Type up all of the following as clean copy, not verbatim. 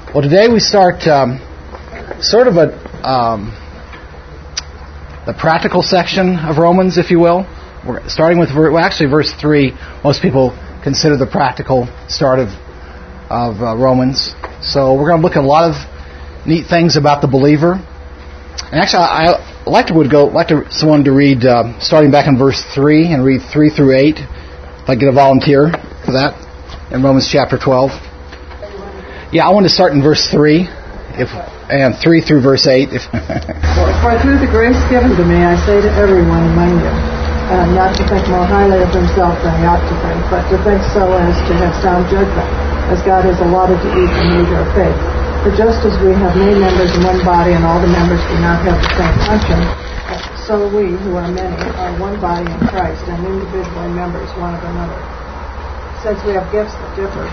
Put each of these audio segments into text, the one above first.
Well, today we start sort of the practical section of Romans, if you will. We're starting with verse 3. Most people consider the practical start of Romans. So we're going to look at a lot of neat things about the believer. And actually, I like someone to read starting back in verse 3 and read 3 through 8. If I get a volunteer for that in Romans chapter 12. Yeah, I want to start in verse 3 and 3 through verse 8. For through the grace given to me, I say to everyone among you, not to think more highly of himself than he ought to think, but to think so as to have sound judgment, as God has allotted to each a measure of faith. For just as we have many members in one body, and all the members do not have the same function, so we, who are many, are one body in Christ, and individually members one of another. Since we have gifts that differ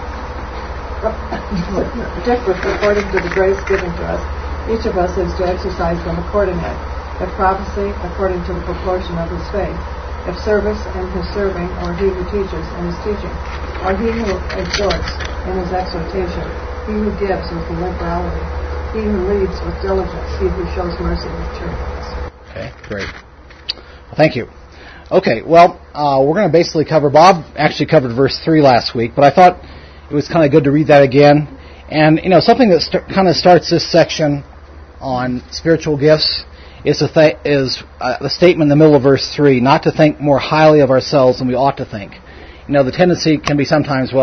according to the grace given to us, each of us is to exercise them accordingly. If prophecy, according to the proportion of his faith. If service, in his serving, or he who teaches, in his teaching. Or he who exhorts, in his exhortation. He who gives with liberality. He who leads with diligence. He who shows mercy with cheerfulness. Okay, great. Well, thank you. Okay, well, we're going to basically cover, Bob actually covered verse 3 last week, but I thought it was kind of good to read that again. And, something that kind of starts this section on spiritual gifts is the statement in the middle of verse 3, not to think more highly of ourselves than we ought to think. The tendency can be sometimes,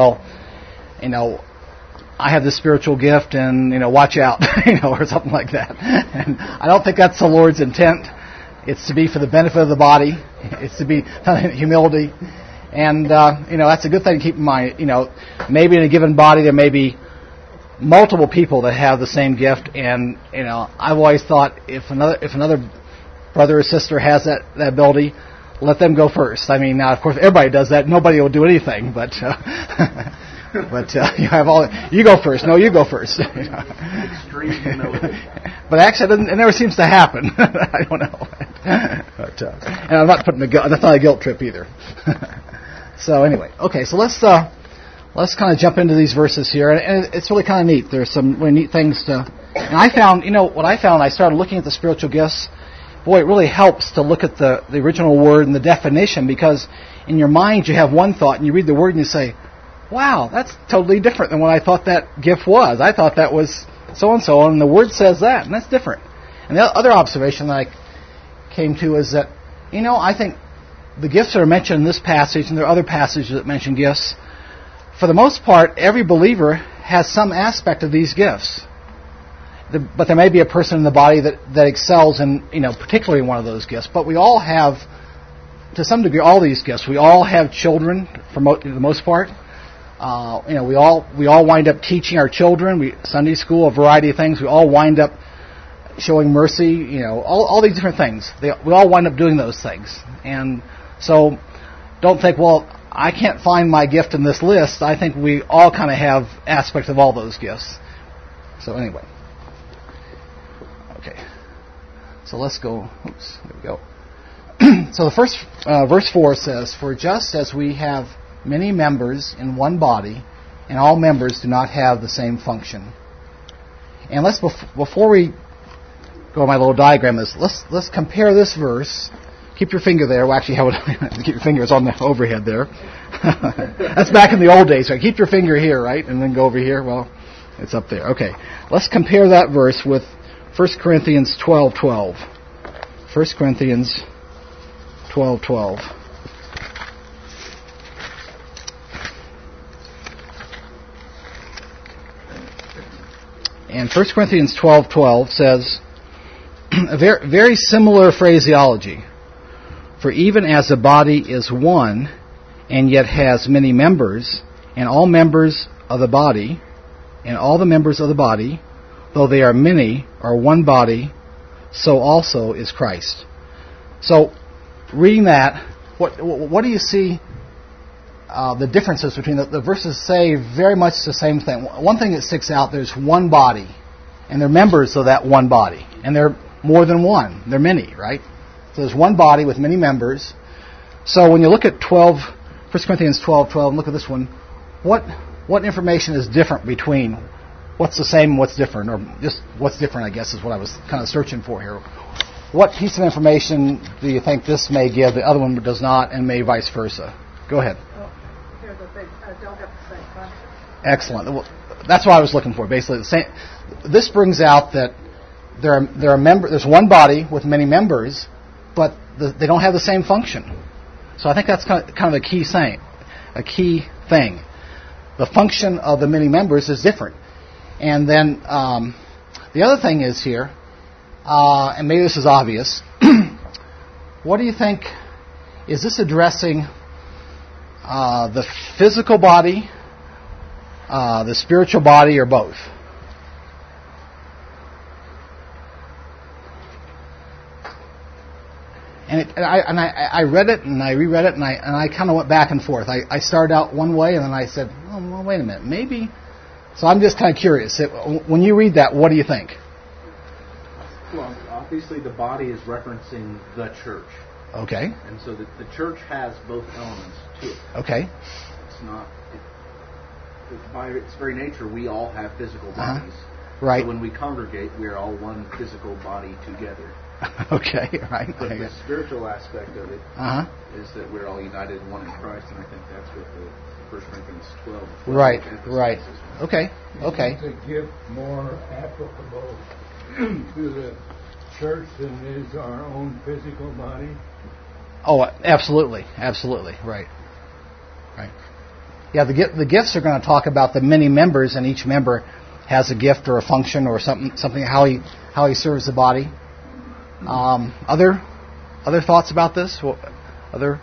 I have this spiritual gift and, watch out, or something like that. And I don't think that's the Lord's intent. It's to be for the benefit of the body. It's to be humility. And, that's a good thing to keep in mind. Maybe in a given body there may be multiple people that have the same gift. And, I've always thought if another brother or sister has that ability, let them go first. I mean, now, of course, if everybody does that, nobody will do anything. But you go first. No, you go first. Extreme humility. But actually, it never seems to happen. I don't know. And I'm not that's not a guilt trip either. So anyway, okay. So let's kind of jump into these verses here, and it's really kind of neat. There's some really neat things to. And I found, what I found. I started looking at the spiritual gifts. Boy, it really helps to look at the original word and the definition, because in your mind you have one thought, and you read the word and you say, wow, that's totally different than what I thought that gift was. I thought that was so-and-so, and the word says that, and that's different. And the other observation that I came to is that, I think the gifts that are mentioned in this passage, and there are other passages that mention gifts, for the most part, every believer has some aspect of these gifts. But there may be a person in the body that excels in, particularly in one of those gifts. But we all have, to some degree, all these gifts. We all have children, for the most part. We all wind up teaching our children. Sunday school, a variety of things. We all wind up showing mercy. All these different things. We all wind up doing those things. And so, don't think, well, I can't find my gift in this list. I think we all kind of have aspects of all those gifts. So anyway. Okay. So let's go. Oops, there we go. So the first, verse 4 says, for just as we have many members in one body, and all members do not have the same function. And before we go to my little diagram, let's compare this verse. Keep your finger there. Well, actually, keep your fingers on the overhead there. That's back in the old days. Right? Keep your finger here, right, and then go over here. Well, it's up there. Okay. Let's compare that verse with 1 Corinthians 12:12. 1 Corinthians 12:12. And 1 Corinthians 12:12 says a very, very similar phraseology. For even as a body is one, and yet has many members, and all members of the body, though they are many, are one body, so also is Christ. So, reading that, what do you see the differences between the verses say very much the same thing. One thing that sticks out, there's one body, and they're members of that one body, and they're more than one. They're many, right? So there's one body with many members. So when you look at 1 Corinthians 12:12, and look at this one, what information is different between what's the same, what's different, or just what's different, I guess, is what I was kind of searching for here. What piece of information do you think this may give, the other one does not, and may vice versa? Go ahead. Here that they don't have the same function. Excellent. Well, that's what I was looking for. Basically, the same. This brings out that there's one body with many members, but they don't have the same function. So I think that's kind of a key thing. The function of the many members is different. And then the other thing is here, and maybe this is obvious, what do you think, is this addressing the physical body, the spiritual body, or both? And I read it and I reread it and I kind of went back and forth. I started out one way and then I said, oh, well, wait a minute, maybe. So I'm just kind of curious. When you read that, what do you think? Well, obviously the body is referencing the church. Okay. And so the church has both elements to it. Okay. It's not, by its very nature, we all have physical bodies. Right. So when we congregate, we are all one physical body together. Okay, right. But the spiritual aspect of it is that we're all united in one in Christ, and I think that's what the 1 Corinthians 12 right. emphasizes. Okay. Is the gift more applicable to the church than is our own physical body? Oh, absolutely. Right. Yeah, the gifts are going to talk about the many members, and each member has a gift or a function or something how he serves the body. Other thoughts about this? And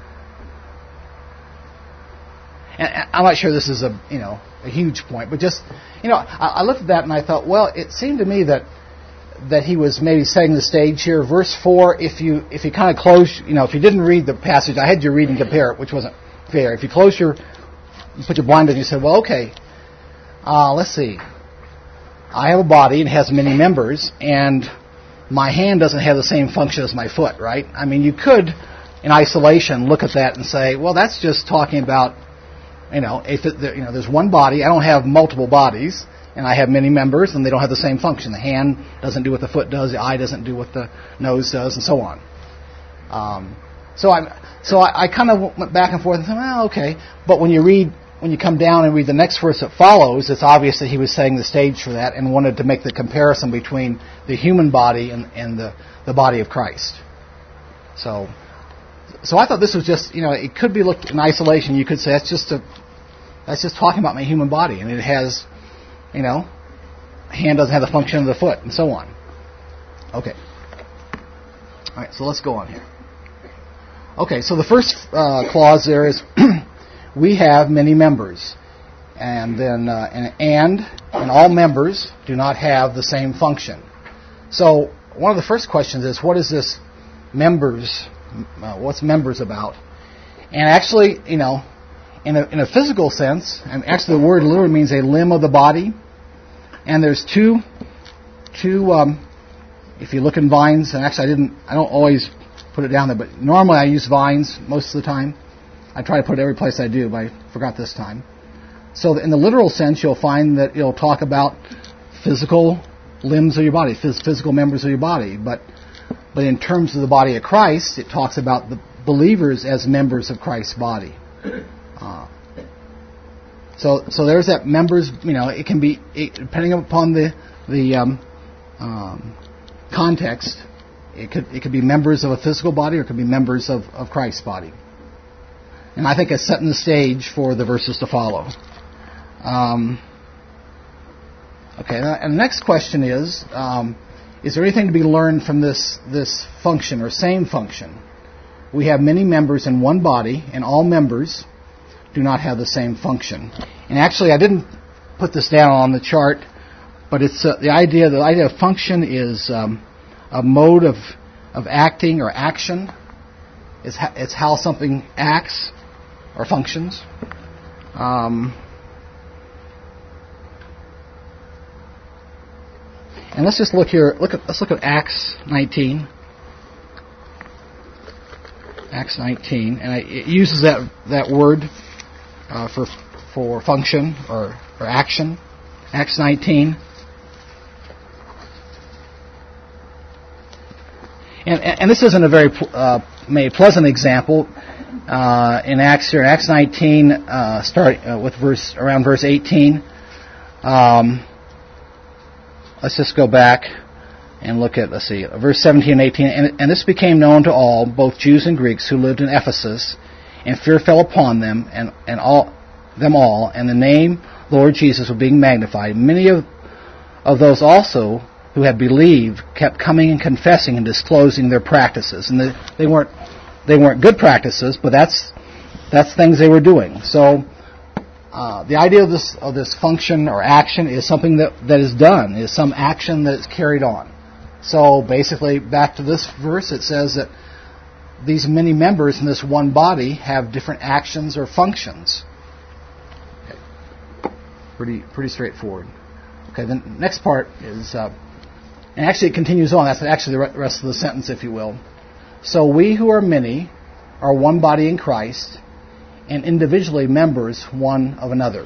I'm not sure this is a huge point, but just I looked at that and I thought, well, it seemed to me that he was maybe setting the stage here. Verse 4, if you kind of close, if you didn't read the passage, I had you read and compare it, which wasn't fair. If you put your blinders and you said, well, okay, let's see. I have a body and it has many members, and my hand doesn't have the same function as my foot, right? I mean, you could, in isolation, look at that and say, well, that's just talking about, there's one body. I don't have multiple bodies, and I have many members, and they don't have the same function. The hand doesn't do what the foot does. The eye doesn't do what the nose does, and so on. So I kind of went back and forth and said, well, okay. But when you come down and read the next verse that follows, it's obvious that he was setting the stage for that and wanted to make the comparison between the human body and the body of Christ. So I thought this was just, it could be looked in isolation. You could say that's just talking about my human body, and it has, hand doesn't have the function of the foot, and so on. Okay. All right, so let's go on here. Okay, so the first clause there is we have many members, and then and all members do not have the same function. So one of the first questions is, what is this members? What's members about? And actually, in a physical sense, and actually the word literally means a limb of the body. And there's two. If you look in Vines, and actually I don't always put it down there, but normally I use Vines most of the time. I try to put it every place I do, but I forgot this time. So in the literal sense, you'll find that it'll talk about physical limbs of your body, physical members of your body. But in terms of the body of Christ, it talks about the believers as members of Christ's body. So there's that members. It can be depending upon the context. It could be members of a physical body, or it could be members of Christ's body. And I think it's setting the stage for the verses to follow. Okay, and the next question is there anything to be learned from this function or same function? We have many members in one body, and all members do not have the same function. And actually, I didn't put this down on the chart, but it's the idea of function is a mode of acting or action. It's how something acts or functions. And let's just look here. Let's look at Acts 19. Acts 19, and it uses that word for function or action. Acts 19. And this isn't a very maybe pleasant example in Acts here. In Acts 19, start with around verse 18. Let's just go back and look at, verse 17 and 18. And this became known to all, both Jews and Greeks, who lived in Ephesus, and fear fell upon them, and all, and the name Lord Jesus was being magnified. Many of those also who had believed kept coming and confessing and disclosing their practices. And they weren't good practices, but that's things they were doing. So the idea of this function or action is something that is done, is some action that is carried on. So basically, back to this verse, it says that these many members in this one body have different actions or functions. Okay. Pretty straightforward. Okay, the next part is, and actually it continues on. That's actually the rest of the sentence, if you will. So we who are many are one body in Christ, and individually members one of another.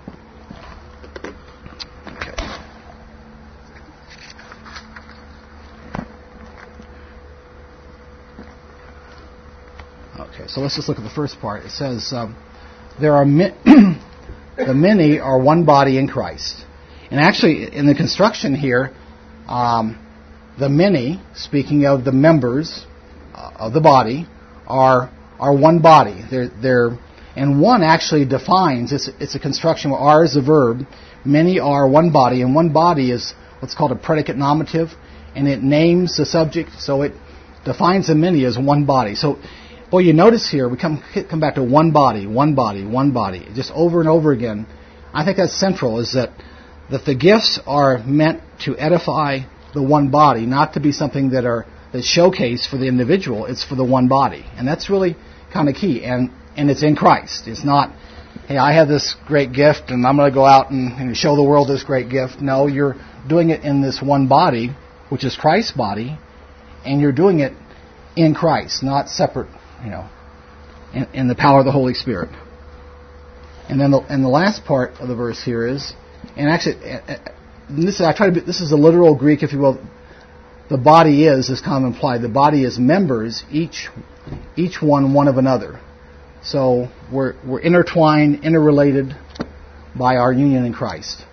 Okay, so let's just look at the first part. It says, there are the many are one body in Christ. And actually, in the construction here, the many, speaking of the members of the body, are one body. And one actually defines, it's a construction where are is a verb, many are one body, and one body is what's called a predicate nominative, and it names the subject, so it defines the many as one body. So, boy, you notice here, we come back to one body, just over and over again. I think that's central, is that the gifts are meant to edify the one body, not to be something that's showcased for the individual. It's for the one body, and that's really kind of key. And it's in Christ. It's not, hey, I have this great gift, and I'm going to go out and show the world this great gift. No, you're doing it in this one body, which is Christ's body, and you're doing it in Christ, not separate, in the power of the Holy Spirit. And then the last part of the verse here is, and actually, this is a literal Greek, if you will. The body is kind of implied. The body is members, each one of another. So we're intertwined, interrelated by our union in Christ.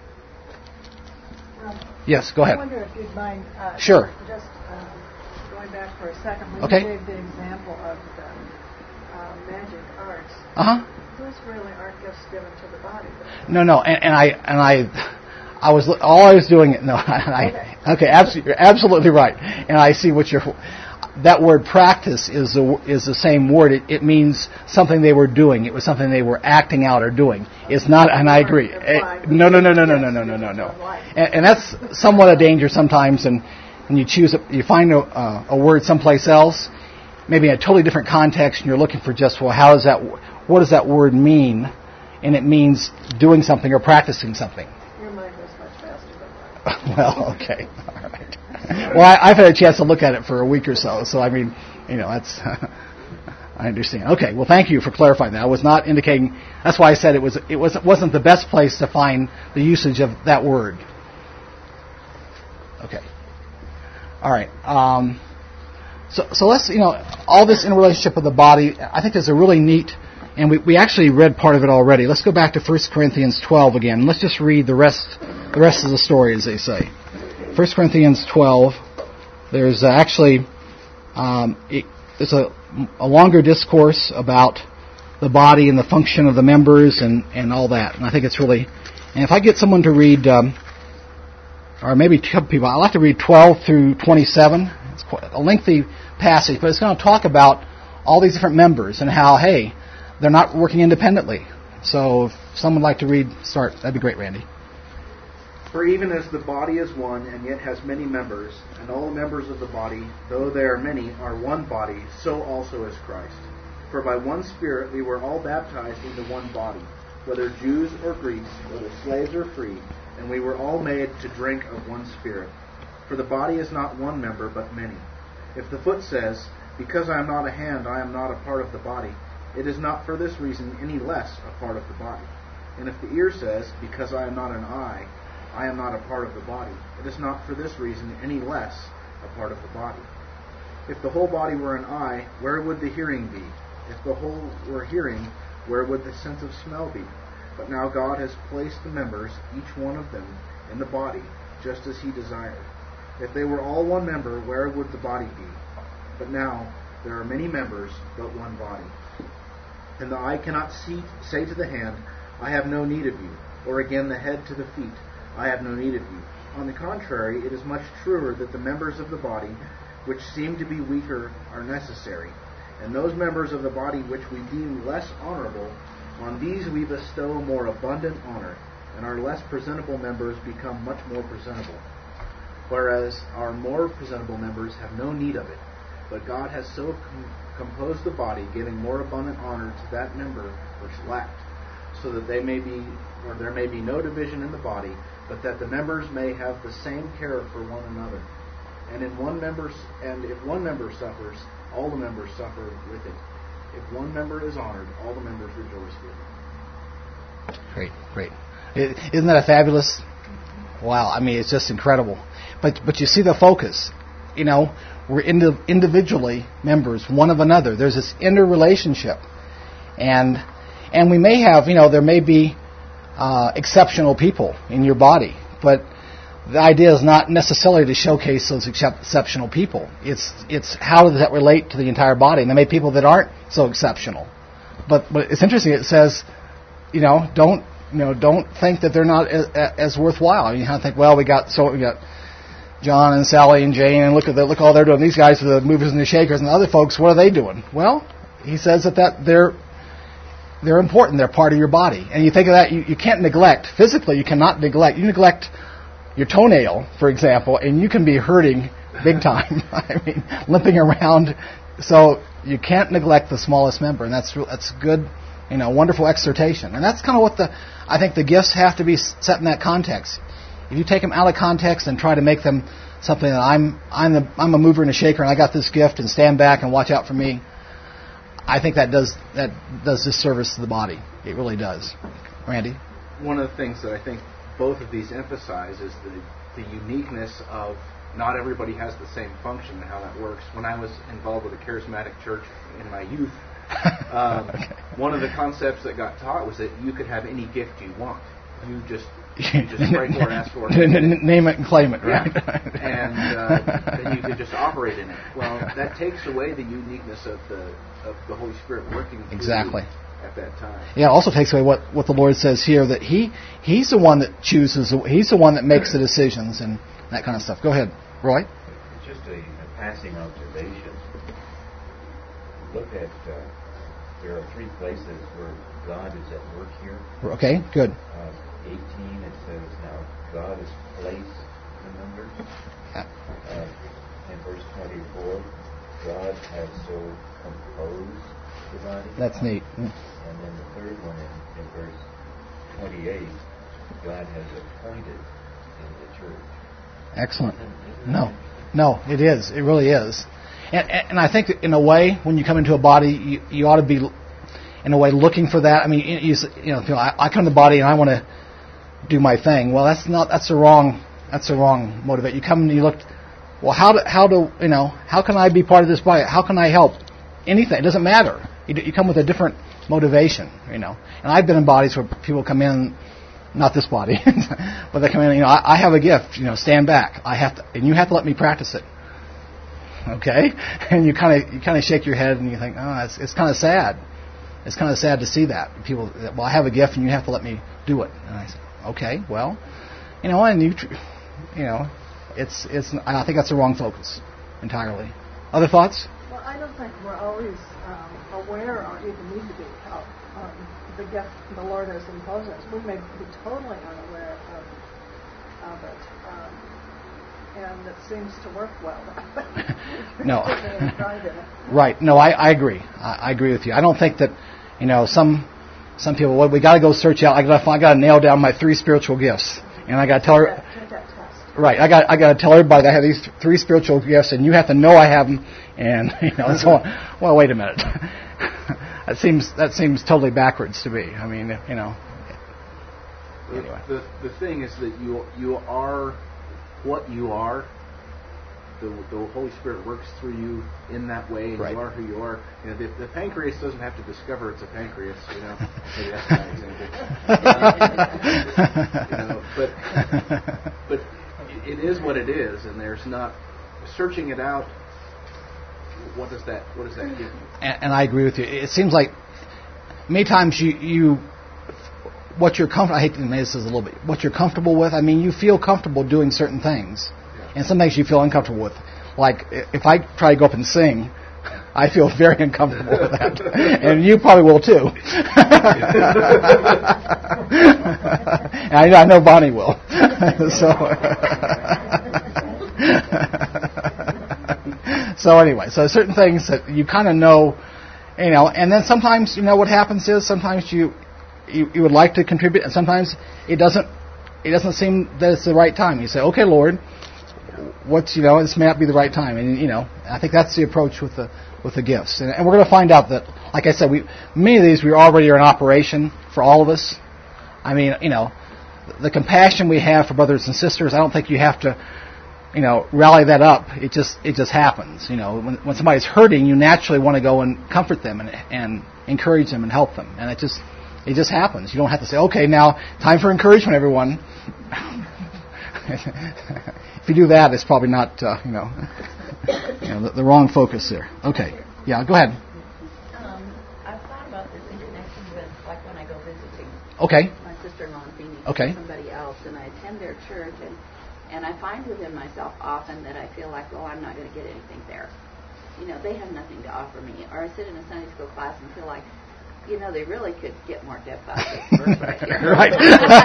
Yes, go ahead. I wonder if you'd mind sure. Just going back for a second. When okay. You gave the example of the magic arts. Uh-huh. Those really aren't gifts given to the body. No, and I was all I was doing. No, okay, absolutely, you're absolutely right. And I see what that word practice is the same word. It means something they were doing. It was something they were acting out or doing. It's not, and I agree. No. And that's somewhat a danger sometimes. And when you find a word someplace else, maybe in a totally different context, and you're looking for just, well, what does that word mean? And it means doing something or practicing something. Your mind goes much faster than mine. Well, okay, all right. Well, I've had a chance to look at it for a week or so, I mean, that's, I understand. Okay, well, thank you for clarifying that. I was not indicating, that's why I said it wasn't the best place to find the usage of that word. Okay. All right. So let's, all this in relationship with the body, I think there's a really neat, and we actually read part of it already. Let's go back to 1 Corinthians 12 again. Let's just read the rest of the story, as they say. 1 Corinthians 12, there's actually there's a longer discourse about the body and the function of the members and all that. And I think it's really, and if I get someone to read, or maybe a couple people, I'd like to read 12 through 27. It's quite a lengthy passage, but it's going to talk about all these different members and how, hey, they're not working independently. So if someone would like to start, that'd be great, Randy. For even as the body is one and yet has many members, and all the members of the body, though they are many, are one body, so also is Christ. For by one Spirit we were all baptized into one body, whether Jews or Greeks, whether slaves or free, and we were all made to drink of one Spirit. For the body is not one member, but many. If the foot says, because I am not a hand, I am not a part of the body, it is not for this reason any less a part of the body. And if the ear says, because I am not an eye, I am not a part of the body, it is not for this reason any less a part of the body. If the whole body were an eye, where would the hearing be? If the whole were hearing, where would the sense of smell be? But now God has placed the members, each one of them, in the body, just as He desired. If they were all one member, where would the body be? But now there are many members, but one body. And the eye cannot say to the hand, I have no need of you, or again the head to the feet, I have no need of you. On the contrary, it is much truer that the members of the body, which seem to be weaker, are necessary. And those members of the body which we deem less honorable, on these we bestow more abundant honor, and our less presentable members become much more presentable. Whereas our more presentable members have no need of it. But God has so composed the body, giving more abundant honor to that member which lacked, so that there may be no division in the body, but that the members may have the same care for one another. And if one member suffers, all the members suffer with it. If one member is honored, all the members rejoice with it. Great. Isn't that a fabulous? Wow, I mean, it's just incredible. But you see the focus. You know, we're individually members one of another. There's this interrelationship. And we may have, there may be exceptional people in your body, but the idea is not necessarily to showcase those exceptional people. It's how does that relate to the entire body? And there may be people that aren't so exceptional. But it's interesting. It says, don't think that they're not as worthwhile. You kind of think, well, we got John and Sally and Jane, and look all they're doing. These guys are the movers and the shakers, and the other folks, what are they doing? Well, he says that they're important. They're part of your body, and you think of that. You can't neglect physically. You cannot neglect. You neglect your toenail, for example, and you can be hurting big time. I mean, limping around. So you can't neglect the smallest member, and that's good. Wonderful exhortation, and that's kind of what I think the gifts have to be set in that context. If you take them out of context and try to make them something that I'm a mover and a shaker, and I got this gift, and stand back and watch out for me, I think that does disservice to the body. It really does. Randy? One of the things that I think both of these emphasize is the uniqueness of not everybody has the same function and how that works. When I was involved with a charismatic church in my youth, one of the concepts that got taught was that you could have any gift you want. You just pray for and ask for it. Name it and claim it, right? Yeah. And then you could just operate in it. Well, that takes away the uniqueness of the Holy Spirit working through exactly. you at that time. Yeah, it also takes away what the Lord says here, that He's the one that chooses, He's the one that makes the decisions and that kind of stuff. Go ahead, Roy. It's just a passing observation. Look at, there are 3 places where God is at work here. Okay, good. 18, it says, now God has placed the members. In verse 24, God has so composed the body. That's neat. And then the third one in verse 28, God has appointed in the church. Excellent. No, it is. It really is. And I think that in a way, when you come into a body, you ought to be, in a way, looking for that. I mean, I come to the body and I want to do my thing. Well, that's the wrong motivate. You come and you look. Well, how can I be part of this body? How can I help? Anything. It doesn't matter. You come with a different motivation. And I've been in bodies where people come in, not this body, but they come in. I have a gift. Stand back. And you have to let me practice it. Okay, and you kind of shake your head and you think, oh, it's kind of sad. It's kind of sad to see that people. Well, I have a gift and you have to let me do it. And I say, okay, well, and it's. I think that's the wrong focus entirely. Other thoughts? Well, I don't think we're always aware or even need to be of the gift the Lord has imposed us. We may be totally unaware of it. And it seems to work well. No. Right. No, I agree. I agree with you. I don't think that, some people, well, we got to go search out. I got to nail down my 3 spiritual gifts, and I got to tell her. Take that test. Right. I got to tell everybody that I have these 3 spiritual gifts, and you have to know I have them. And so on. Well, wait a minute. That seems totally backwards to me. I mean, Anyway. The thing is that you are what you are. The Holy Spirit works through you in that way, and Right. you are who you are. You know, the pancreas doesn't have to discover it's a pancreas. You know, maybe that's not an example. But it is what it is, and there's not searching it out. What does that give you? And I agree with you. It seems like many times you what you're comfortable. I hate to make this a little bit. What you're comfortable with. I mean, you feel comfortable doing certain things. And some things you feel uncomfortable with. Like, if I try to go up and sing, I feel very uncomfortable with that. And you probably will too. And I know Bonnie will. So anyway, so certain things that you kind of know, and then sometimes, what happens is sometimes you would like to contribute, and sometimes it doesn't seem that it's the right time. You say, okay, Lord, this may not be the right time, and I think that's the approach with the gifts, and we're going to find out that, like I said, many of these we already are in operation for all of us. I mean, the compassion we have for brothers and sisters, I don't think you have to, rally that up. It just happens. When somebody's hurting, you naturally want to go and comfort them and encourage them and help them, and it just happens. You don't have to say, okay, now time for encouragement, everyone. If you do that, it's probably not, the wrong focus there. Okay. Yeah, go ahead. I've thought about this in connection with, like, when I go visiting my sister-in-law in Phoenix or somebody else, and I attend their church, and I find within myself often that I feel like, well, I'm not going to get anything there. They have nothing to offer me. Or I sit in a Sunday school class and feel like, they really could get more depth out of this verse right here. Right.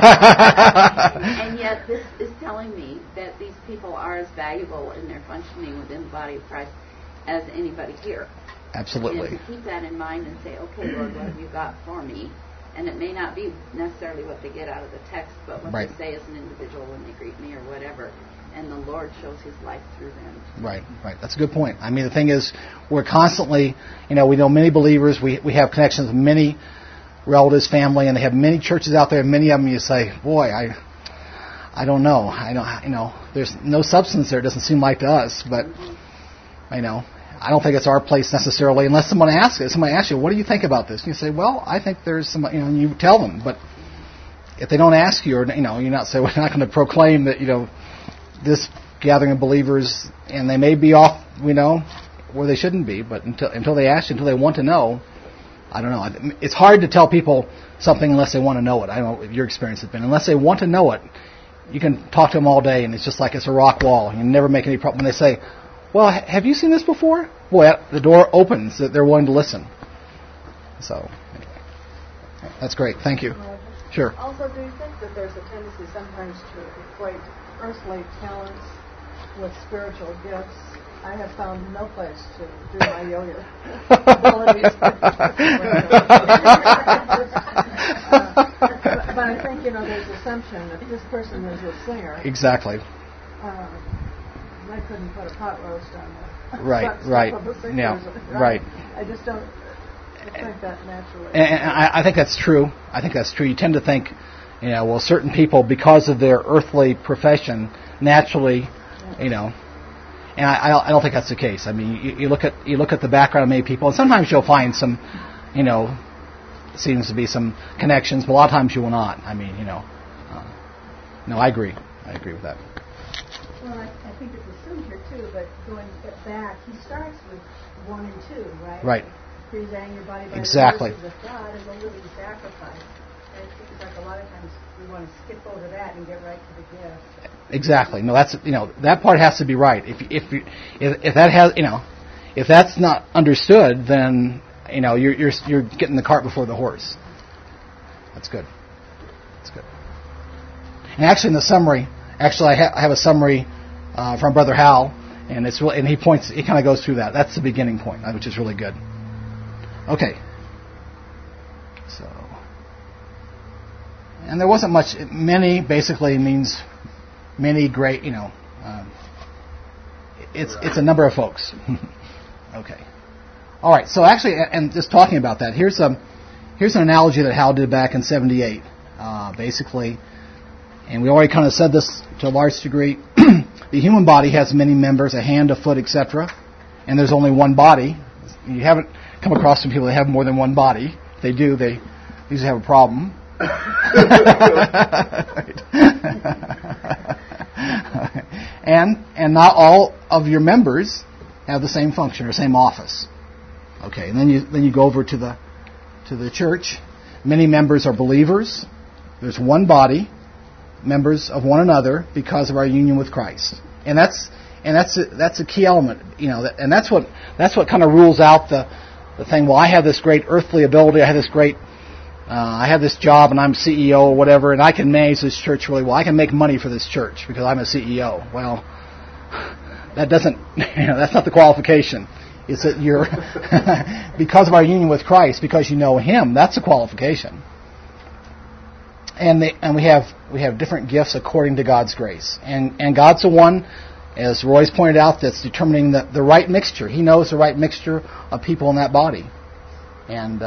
And yet this is telling me that these people are as valuable in their functioning within the body of Christ as anybody here. Absolutely. And to keep that in mind and say, okay, Lord, what have you got for me? And it may not be necessarily what they get out of the text, but what they say as an individual when they greet me or whatever. And the Lord shows His life through them. Right. That's a good point. I mean, the thing is, we're constantly, we know many believers. We have connections with many relatives, family, and they have many churches out there. And many of them, you say, boy, I don't know. There's no substance there. It doesn't seem like to us. But, I don't think it's our place necessarily, unless somebody asks you, what do you think about this? And you say, well, I think there's some, and you tell them. But if they don't ask you, or, you're not saying, we're not going to proclaim that, this gathering of believers, and they may be off, where they shouldn't be, but until they ask, until they want to know, I don't know. It's hard to tell people something unless they want to know it. I don't know what your experience has been. Unless they want to know it, you can talk to them all day, and it's just like it's a rock wall. You never make any problem. When they say, well, have you seen this before? Boy, the door opens that they're willing to listen. So, anyway. That's great. Thank you. Sure. Also, do you think that there's a tendency sometimes to equate earthly talents with spiritual gifts? I have found no place to do my yo-yo abilities. But I think, there's assumption that this person is a singer. Exactly. I couldn't put a pot roast on that. Right. Yeah. Right. I just don't think that naturally. And I think that's true. You tend to think, certain people, because of their earthly profession, naturally, and I don't think that's the case. I mean, you look at the background of many people, and sometimes you'll find some, seems to be some connections, but a lot of times you will not. I mean, no, I agree. I agree with that. Well, I think it's assumed here too, but going back, he starts with 1 and 2, right? Right. Presenting your body by Exactly. the mercies of God as a living sacrifice. And it seems like a lot of times we want to skip over that and get right to the gift. Exactly. No, that's that part has to be right. If that has if that's not understood, then you're getting the cart before the horse. That's good. And actually, in the summary, I have a summary from Brother Hal, and it's really, and he kind of goes through that. That's the beginning point, which is really good. Okay. So, and there wasn't much. Many basically means many great. It's a number of folks. Okay. All right. So actually, and just talking about that, here's an analogy that Hal did back in '78. Basically, And we already kind of said this to a large degree. The human body has many members, a hand, a foot, etc. And there's only one body. You haven't come across some people that have more than one body. If they do, they usually have a problem. And not all of your members have the same function or same office. Okay, and then you go over to the church. Many members are believers. There's one body, members of one another because of our union with Christ. And that's a key element, and that's what kind of rules out the thing. Well, I have this great earthly ability. I have this job, and I'm CEO or whatever, and I can manage this church really well. I can make money for this church because I'm a CEO. Well, that doesn't. That's not the qualification. It's that you're because of our union with Christ, because you know Him. That's a qualification. And we have different gifts according to God's grace, and God's the one, as Roy's pointed out, that's determining the right mixture. He knows the right mixture of people in that body, and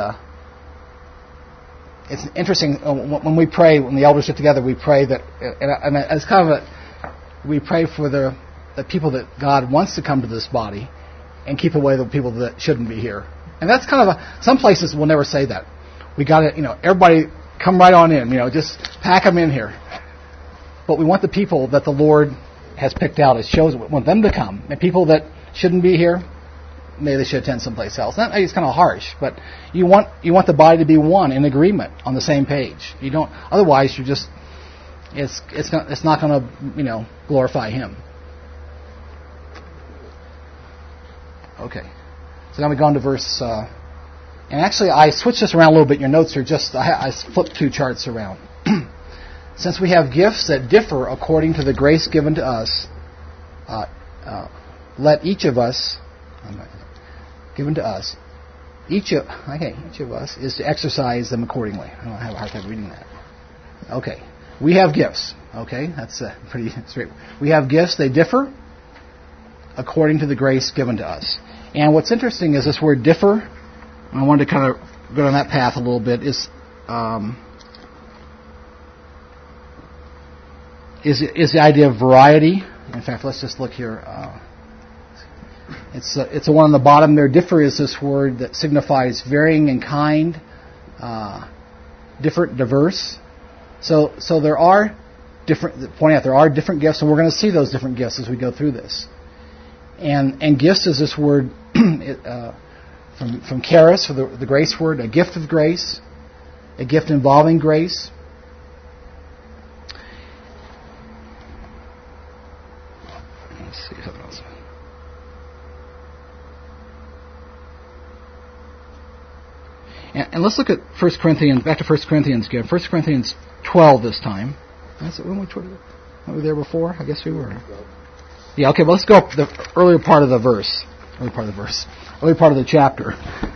it's interesting when we pray, when the elders get together, we pray that, and it's kind of we pray for the people that God wants to come to this body, and keep away the people that shouldn't be here. And that's kind of some places will never say that. We got to, everybody come right on in, just pack them in here. But we want the people that the Lord has picked out as chosen. We want them to come. And people that shouldn't be here, maybe they should attend someplace else. That is kind of harsh, but you want the body to be one in agreement on the same page. You don't. Otherwise, you're just it's not going to glorify Him. Okay, so now we go on to verse. And actually, I switched this around a little bit. Your notes are just I flipped 2 charts around. Since we have gifts that differ according to the grace given to us, let each of us. Given to us, each of us is to exercise them accordingly. I don't have a hard time reading that. Okay, we have gifts. Okay, that's pretty straight. We have gifts; they differ according to the grace given to us. And what's interesting is this word "differ." I wanted to kind of go down that path a little bit. Is the idea of variety? In fact, let's just look here. It's the one on the bottom there. Differ is this word that signifies varying in kind, different, diverse. So there are different. Pointing out there are different gifts, and we're going to see those different gifts as we go through this. And gifts is this word from charis, for the grace word, a gift of grace, a gift involving grace. Let's see something else. And let's look at 1 Corinthians, back to 1 Corinthians again. 1 Corinthians 12 this time. Were we there before? I guess we were. Yeah, okay, well, let's go up the earlier part of the verse. Early part of the chapter.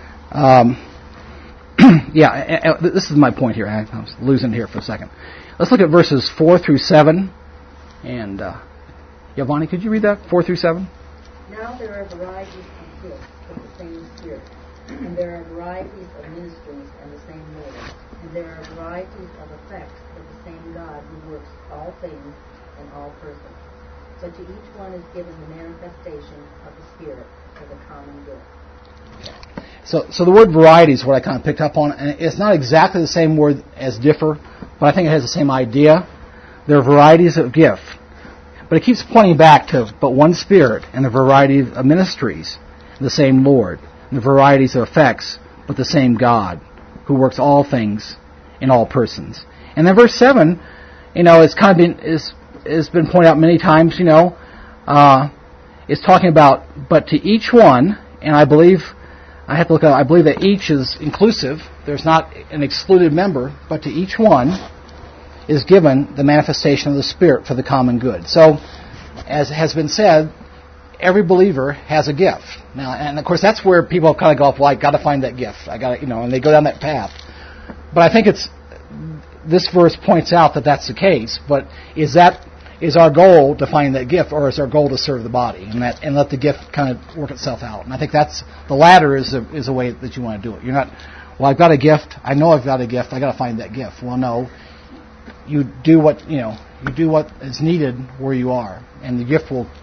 This is my point here. I was losing here for a second. Let's look at verses 4 through 7. And, Yvonne, could you read that? 4 through 7? Now there are varieties of gifts of the same Spirit, and there are varieties of ministries and the same Lord, and there are varieties of effects of the same God who works all things in all persons. So to each one is given the manifestation of the Spirit for the common good. So the word variety is what I kind of picked up on, and it's not exactly the same word as differ, but I think it has the same idea. There are varieties of gift, but it keeps pointing back to but one Spirit and the variety of ministries, the same Lord, and the varieties of effects, but the same God, who works all things in all persons. And then verse 7, it's kind of has been pointed out many times. It's talking about but to each one, and I believe that each is inclusive. There's not an excluded member, but to each one is given the manifestation of the Spirit for the common good. So, as has been said, every believer has a gift. Now, and of course, that's where people kind of go off, well, I got to find that gift. And they go down that path. But I think this verse points out that that's the case. But is our goal to find that gift, or is our goal to serve the body and let the gift kind of work itself out? And I think that's the latter is a way that you want to do it. You're not, well, I've got a gift. I know I've got a gift. I got to find that gift. Well, no. You do what You do what is needed where you are, and the gift will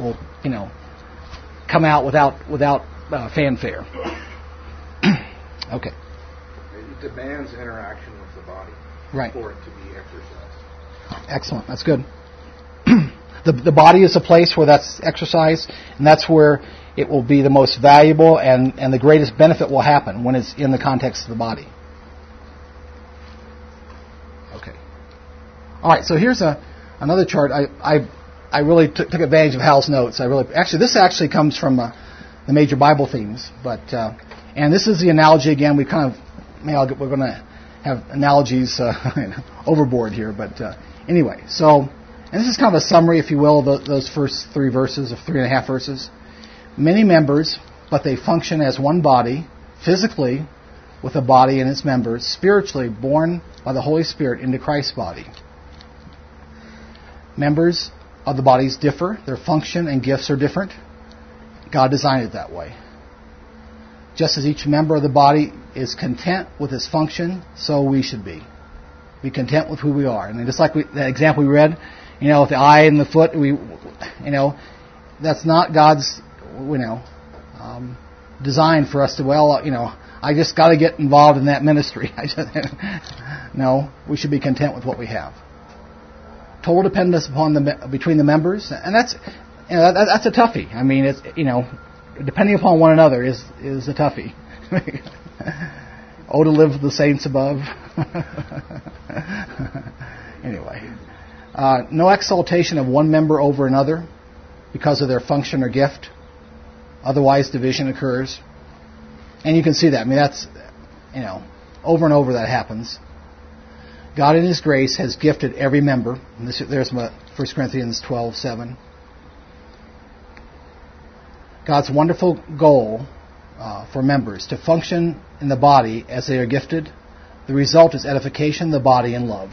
come out without fanfare. Okay. It demands interaction with the body for it to be exercised. Excellent. That's good. The body is a place where that's exercised, and that's where it will be the most valuable and the greatest benefit will happen when it's in the context of the body. Okay. All right. So here's another chart. I really took advantage of Hal's notes. This actually comes from the major Bible themes, but and this is the analogy again. We're going to have analogies overboard here, but anyway. So, and this is kind of a summary, if you will, of those first 3 verses of 3.5 verses. Many members, but they function as one body, physically, with a body and its members, spiritually born by the Holy Spirit into Christ's body. Members of the bodies differ. Their function and gifts are different. God designed it that way. Just as each member of the body is content with its function, so we should be. Be content with who we are. And just like that example we read, with the eye and the foot, that's not God's, design for us to, I just got to get involved in that ministry. No, we should be content with what we have. Total dependence between the members, and that's a toughie. I mean, it's depending upon one another is a toughie. Oh, to live with the saints above. Anyway, no exaltation of one member over another because of their function or gift. Otherwise, division occurs. And you can see that. I mean, that's, over and over that happens. God in His grace has gifted every member. And there's 1 Corinthians 12:7. God's wonderful goal for members to function in the body as they are gifted. The result is edification of the body and love.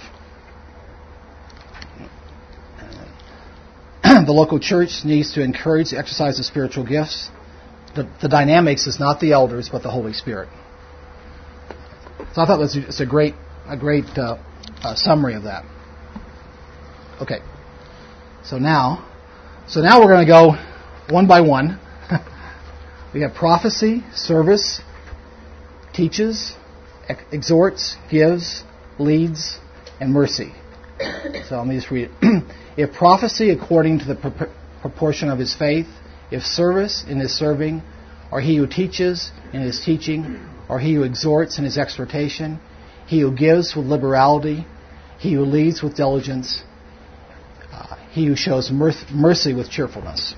The local church needs to encourage the exercise of spiritual gifts. The dynamics is not the elders, but the Holy Spirit. So I thought it's a great summary of that. Okay. So now we're going to go one by one. We have prophecy, service, teaches, exhorts, gives, leads, and mercy. So let me just read it. If prophecy according to the proportion of his faith, if service in his serving, or he who teaches in his teaching, or he who exhorts in his exhortation, he who gives with liberality, he who leads with diligence, he who shows mercy with cheerfulness.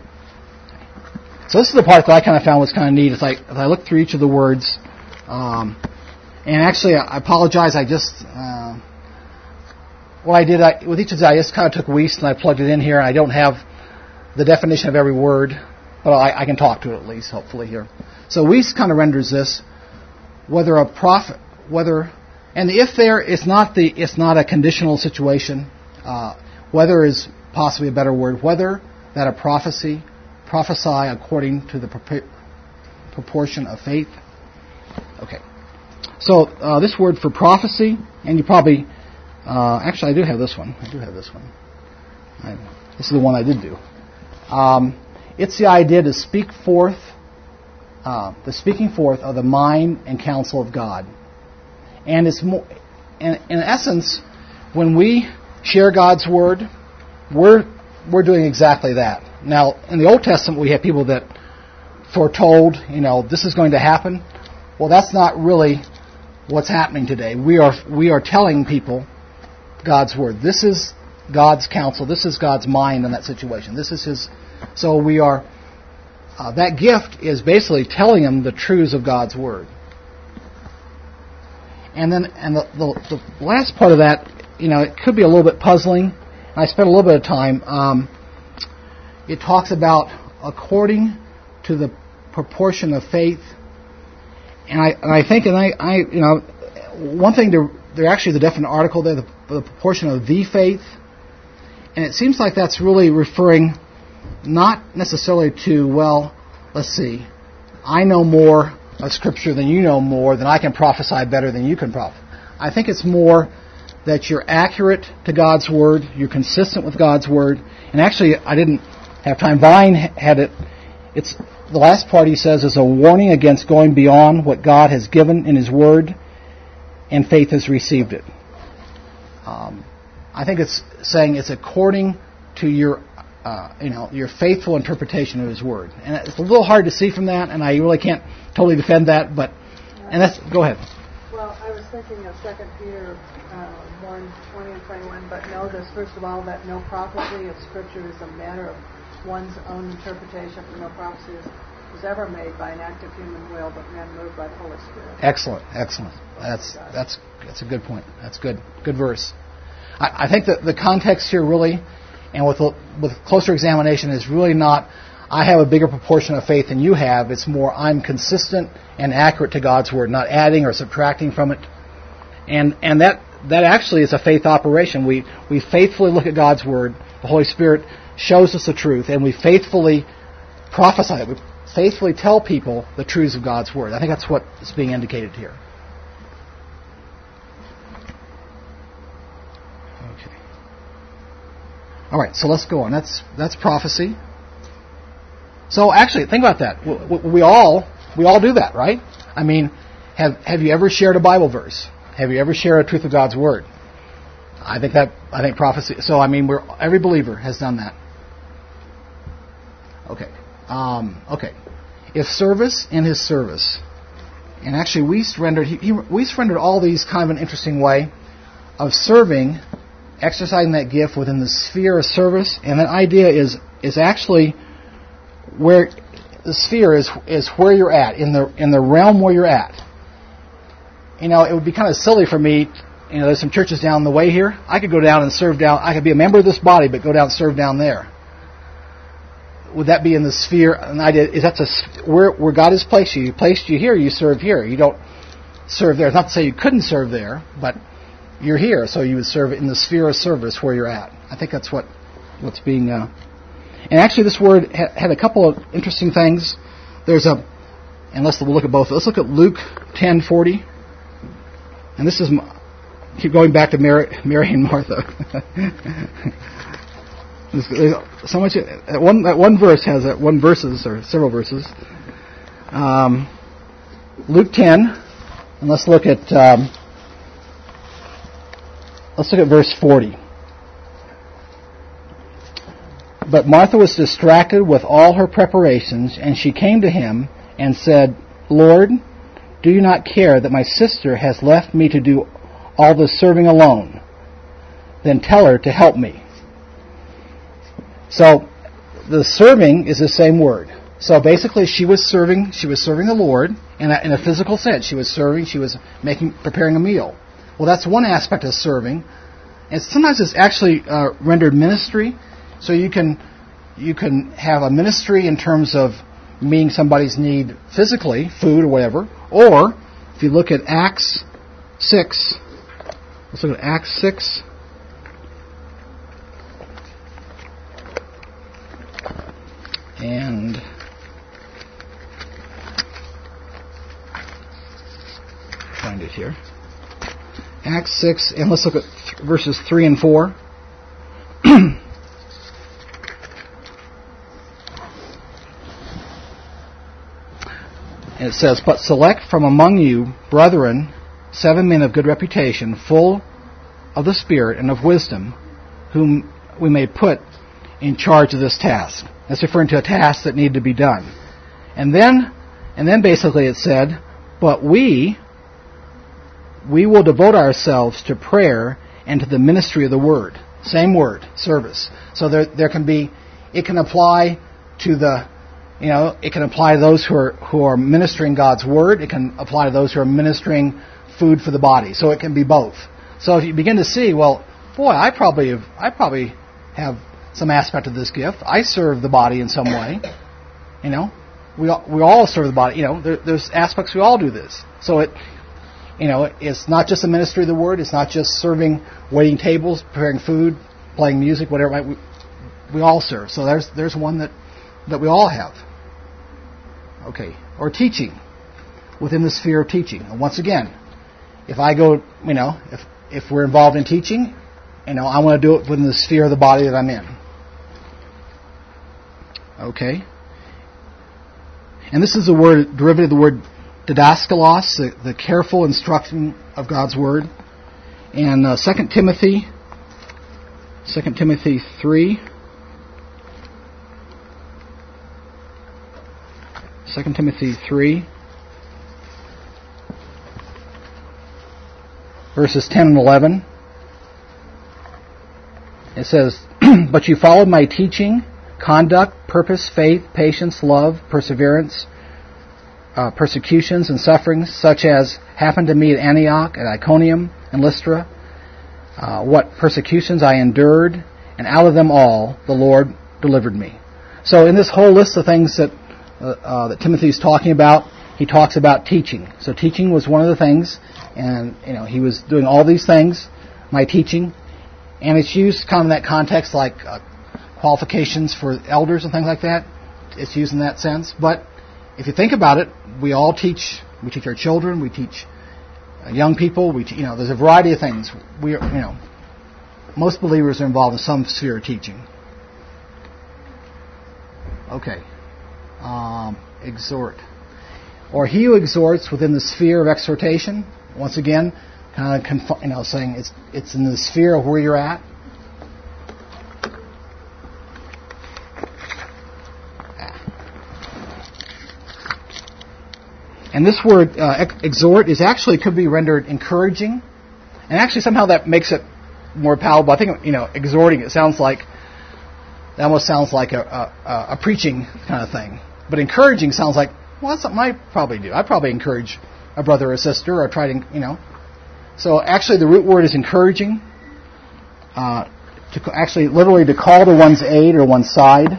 So this is the part that I kind of found was kind of neat. It's like, if I look through each of the words, and actually I apologize, I just, what I did, with each of these, I just kind of took Weiss and I plugged it in here, and I don't have the definition of every word, but I can talk to it at least, hopefully here. So Weiss kind of renders this, whether a prophet, and the if there, it's not a conditional situation. Whether is possibly a better word. Whether that a prophesy according to the proportion of faith. Okay. So this word for prophecy, and you probably, actually I do have this one. This is the one I did do. It's the idea to speak forth, the speaking forth of the mind and counsel of God. And it's more, and in essence, when we share God's word, we're doing exactly that. Now, in the Old Testament, we have people that foretold, this is going to happen. Well, that's not really what's happening today. We are telling people God's word. This is God's counsel. This is God's mind in that situation. This is His. So we are. That gift is basically telling them the truths of God's word. And then, the last part of that, it could be a little bit puzzling. I spent a little bit of time. It talks about according to the proportion of faith, and I think, one thing there actually is a definite article there, the proportion of the faith, and it seems like that's really referring not necessarily to, let's see, I know more of Scripture than you know more, then I can prophesy better than you can prophesy. I think it's more that you're accurate to God's Word, you're consistent with God's Word. And actually, I didn't have time. Vine had it. It's the last part he says is a warning against going beyond what God has given in His Word, and faith has received it. I think it's saying it's according to your faithful interpretation of His Word. And it's a little hard to see from that, and I really can't totally defend that, but, and that's, go ahead. Well, I was thinking of 2 Peter 1, 20 and 21, but know this, first of all, that no prophecy of Scripture is a matter of one's own interpretation, for no prophecy was ever made by an act of human will, but men moved by the Holy Spirit. Excellent. That's a good point. That's good verse. I think that the context here really, and with closer examination, is really not, I have a bigger proportion of faith than you have. It's more, I'm consistent and accurate to God's Word, not adding or subtracting from it. And that actually is a faith operation. We faithfully look at God's Word. The Holy Spirit shows us the truth, and we faithfully prophesy it. We faithfully tell people the truths of God's Word. I think that's what is being indicated here. Okay. All right, so let's go on. That's prophecy. So actually, think about that. We all do that, right? I mean, have you ever shared a Bible verse? Have you ever shared a truth of God's Word? I think prophecy. So I mean, every believer has done that. Okay. Okay. If service in His service, and actually we surrendered all these kind of an interesting way of serving, exercising that gift within the sphere of service, and that idea is actually where the sphere is where you're at, in the realm where you're at. You know, it would be kind of silly for me, you know, there's some churches down the way here. I could go down and serve down, I could be a member of this body, but go down and serve down there. Would that be in the sphere? An idea is that's where God has placed you. He placed you here, you serve here. You don't serve there. It's not to say you couldn't serve there, but you're here, so you would serve in the sphere of service where you're at. I think that's what's being... And actually this word had a couple of interesting things. And we'll look at both. Let's look at Luke 10:40. And this is... Keep going back to Mary and Martha. There's so much. That one verse has verses or several verses. Luke 10, and let's look at verse 40. But Martha was distracted with all her preparations, and she came to Him and said, "Lord, do you not care that my sister has left me to do all the serving alone? Then tell her to help me." So the serving is the same word. So basically she was serving the Lord in a physical sense. She was serving, she was preparing a meal. Well, that's one aspect of serving. And sometimes it's actually rendered ministry. So you can have a ministry in terms of meeting somebody's need physically, food or whatever. Or if you look at Acts 6, let's look at Acts 6. And find it here. Acts 6, and let's look at verses 3 and 4. And it says, "But select from among you, brethren, 7 men of good reputation, full of the Spirit and of wisdom, whom we may put in charge of this task." That's referring to a task that needed to be done. And then basically it said, "But we will devote ourselves to prayer and to the ministry of the word." Same word, service. So there can be, it can apply to it can apply to those who are ministering God's word. It can apply to those who are ministering food for the body. So it can be both. So if you begin to see, well, boy, I probably have some aspect of this gift. I serve the body in some way. You know, we all serve the body. You know, there's aspects we all do this. So it's not just the ministry of the word. It's not just serving, waiting tables, preparing food, playing music, whatever. We all serve. So there's one that we all have. Okay, or teaching within the sphere of teaching. And once again, if I go, if if we're involved in teaching, I want to do it within the sphere of the body that I'm in. Okay. And this is a word, derivative of the word didaskalos, the careful instruction of God's Word. And 2 Timothy 3. 2 Timothy 3, verses 10 and 11. It says, "But you followed my teaching, conduct, purpose, faith, patience, love, perseverance, persecutions and sufferings, such as happened to me at Antioch, at Iconium, and Lystra, what persecutions I endured, and out of them all the Lord delivered me." So in this whole list of things that Timothy's talking about, he talks about teaching. So teaching was one of the things, and he was doing all these things, my teaching, and it's used kind of in that context, like qualifications for elders and things like that. It's used in that sense. But if you think about it, we all teach. We teach our children. We teach young people. There's a variety of things. Most believers are involved in some sphere of teaching. Okay. Exhort. Or he who exhorts within the sphere of exhortation. Once again, kind of saying it's in the sphere of where you're at. And this word exhort could be rendered encouraging, and actually somehow that makes it more palatable. I think exhorting it almost sounds like a preaching kind of thing. But encouraging sounds like, well, that's something I probably do. I probably encourage a brother or sister, or try to, So actually the root word is encouraging. Literally to call to one's aid or one's side.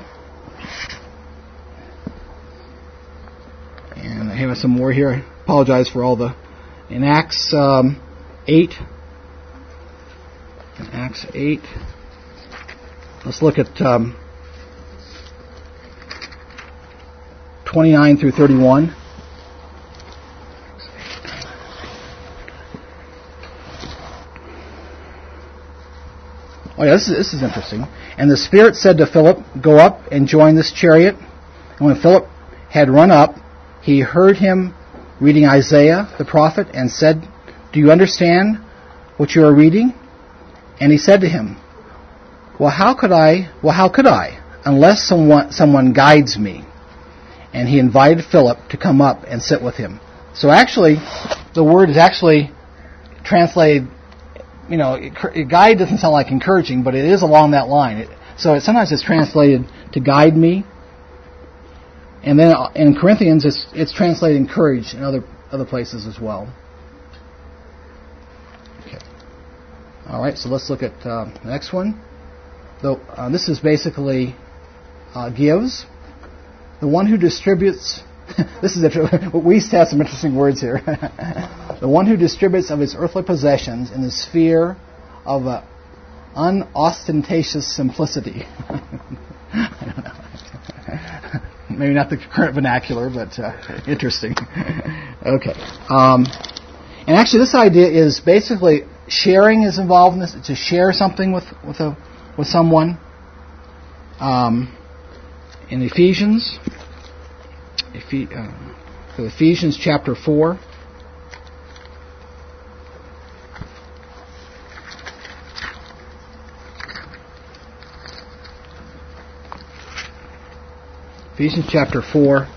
And I have some more here. I apologize for all in Acts 8. In Acts 8. Let's look at 29 through 31. Oh yeah, this is interesting. "And the Spirit said to Philip, 'Go up and join this chariot.' And when Philip had run up, he heard him reading Isaiah the prophet, and said, 'Do you understand what you are reading?' And he said to him, 'Well, how could I, unless someone guides me?' And he invited Philip to come up and sit with him." So actually, the word is actually translated, guide doesn't sound like encouraging, but it is along that line. Sometimes it's translated to guide me. And then in Corinthians, it's translated encourage in other places as well. Okay. All right, so let's look at the next one. This is basically gives. The one who distributes, this is we used to have some interesting words here. The one who distributes of his earthly possessions in the sphere of unostentatious simplicity. I don't know. Maybe not the current vernacular, but interesting. Okay. And actually this idea is basically sharing is involved in this. To share something with someone. In Ephesians chapter 4. Ephesians chapter 4.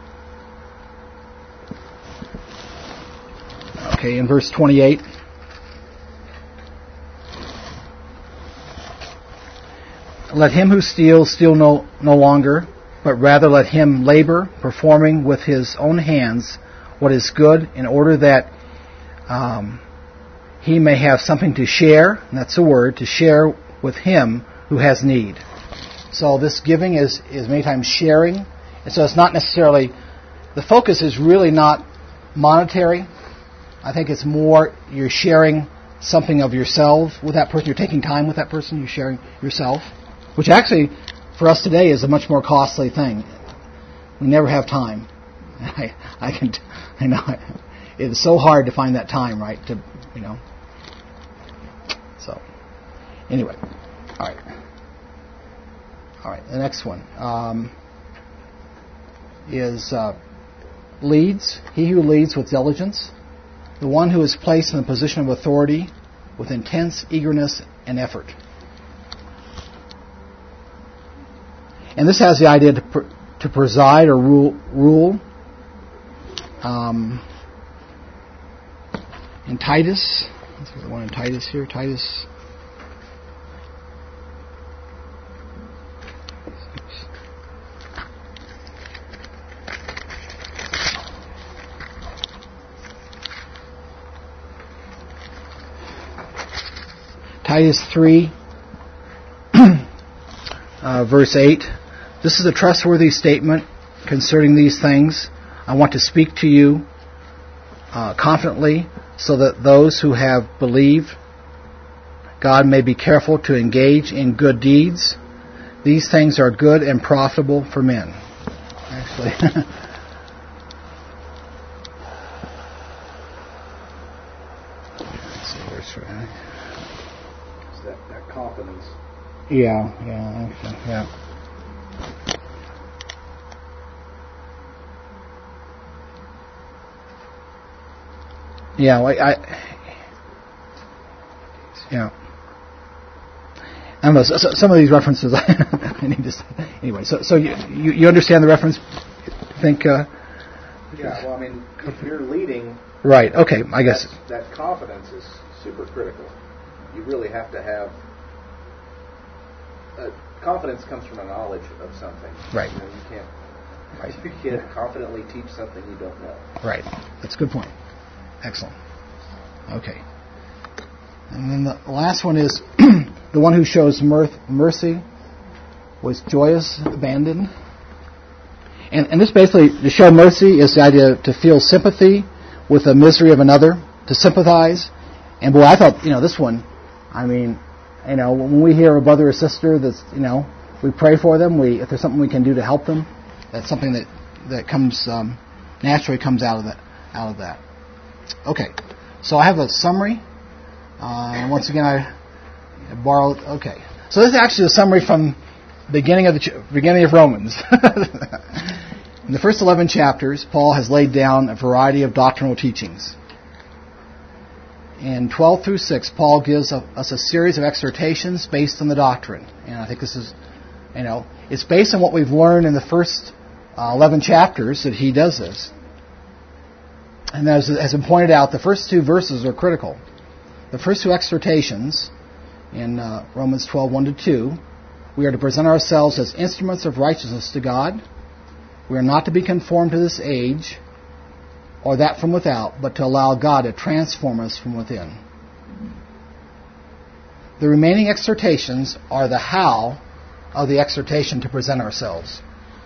Okay, in verse 28. "Let him who steals steal no longer, but rather let him labor, performing with his own hands what is good, in order that he may have something to share," and that's the word, to share with him who has need. So this giving is many times sharing. And so it's not necessarily, the focus is really not monetary. I think it's more you're sharing something of yourself with that person. You're taking time with that person. You're sharing yourself. Which actually, for us today, is a much more costly thing. We never have time. I know it is so hard to find that time, right? Anyway, all right. All right, the next one is leads. He who leads with diligence. The one who is placed in the position of authority with intense eagerness and effort. And this has the idea to preside or rule. In Titus, let's see the one in Titus here. Titus. Titus 3, verse 8. This is a trustworthy statement concerning these things. I want to speak to you confidently, so that those who have believed God may be careful to engage in good deeds. These things are good and profitable for men. Actually, let's see where's that confidence. Yeah, actually, yeah. Yeah, yeah. I don't know. Some of these references, I need to. Anyway, so you understand the reference? Think? Yeah. Well, I mean, if you're leading. Right. Okay. I guess that confidence is super critical. You really have to have. Confidence comes from a knowledge of something. Right. You can't. Right. You can't confidently teach something you don't know. Right. That's a good point. Excellent. Okay. And then the last one is the one who shows mercy was joyous abandon. And this basically, to show mercy is the idea to feel sympathy with the misery of another, to sympathize. And boy, I thought, this one, I mean, when we hear a brother or sister that's, we pray for them, if there's something we can do to help them, that's something that comes, naturally comes out of that. Okay, so I have a summary, and once again I borrowed. Okay, so this is actually a summary from the beginning of Romans. In the first 11 chapters, Paul has laid down a variety of doctrinal teachings. In 12 through 6, Paul gives us a series of exhortations based on the doctrine, and I think this is, it's based on what we've learned in the first 11 chapters that he does this. And as has been pointed out, the first two verses are critical. The first two exhortations in Romans 12, 1-2, we are to present ourselves as instruments of righteousness to God. We are not to be conformed to this age or that from without, but to allow God to transform us from within. The remaining exhortations are the how of the exhortation to present ourselves.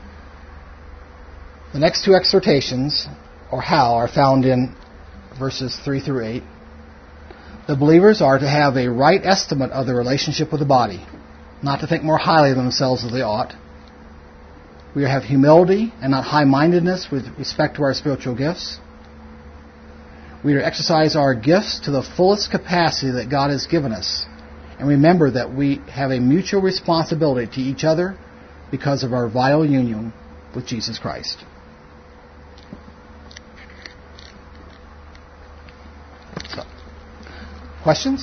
The next two exhortations, or how, are found in verses 3 through 8. The believers are to have a right estimate of their relationship with the body, not to think more highly of themselves than they ought. We are to have humility and not high-mindedness with respect to our spiritual gifts. We are to exercise our gifts to the fullest capacity that God has given us. And remember that we have a mutual responsibility to each other because of our vital union with Jesus Christ. So, questions?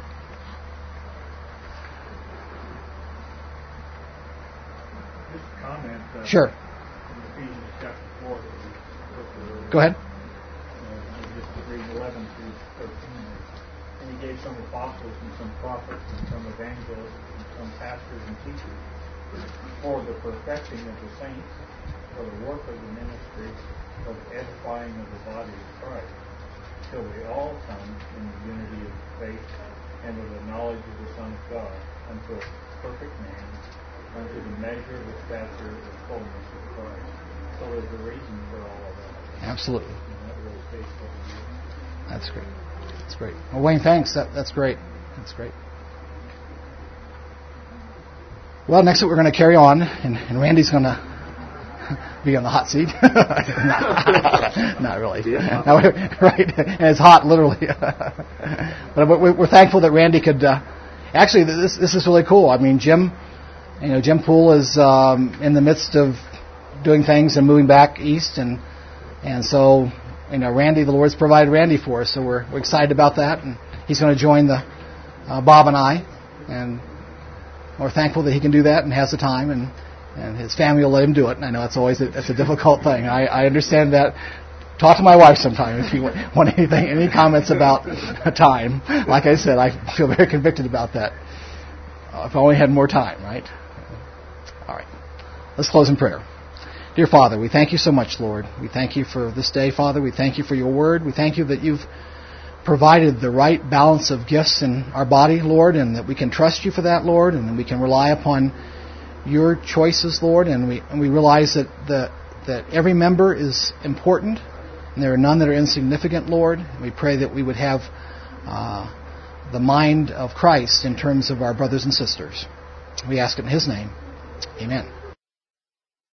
Just a comment. Sure. In Ephesians chapter 4 that we looked at earlier. Go ahead. Just read 11 through 13. And he gave some apostles and some prophets and some evangelists and some pastors and teachers for the perfecting of the saints, for the work of the ministry, for the edifying of the body of Christ, till we all come in the unity of faith and of the knowledge of the Son of God, unto a perfect man, unto the measure of the stature of the fullness of Christ. So there's a reason for all of that. Absolutely. And that really takes what we do. That's great. That's great. Well, Wayne, thanks. That's great. That's great. Well, next up we're going to carry on, and Randy's going to be on the hot seat. Not really. Yeah. No, right. And it's hot, literally. But we're thankful that Randy could actually, this is really cool. I mean, Jim Poole is in the midst of doing things and moving back east, and so Randy, the Lord's provided Randy for us, so we're excited about that, and he's going to join the Bob and I, and we're thankful that he can do that and has the time, and his family will let him do it. And I know it's a difficult thing. I understand that. Talk to my wife sometime if you want any comments about time. Like I said, I feel very convicted about that. If I only had more time, right? All right. Let's close in prayer. Dear Father, we thank you so much, Lord. We thank you for this day, Father. We thank you for your word. We thank you that you've provided the right balance of gifts in our body, Lord, and that we can trust you for that, Lord, and that we can rely upon your choices, Lord, and we realize that every member is important, and there are none that are insignificant, Lord. We pray that we would have the mind of Christ in terms of our brothers and sisters. We ask it in his name. Amen.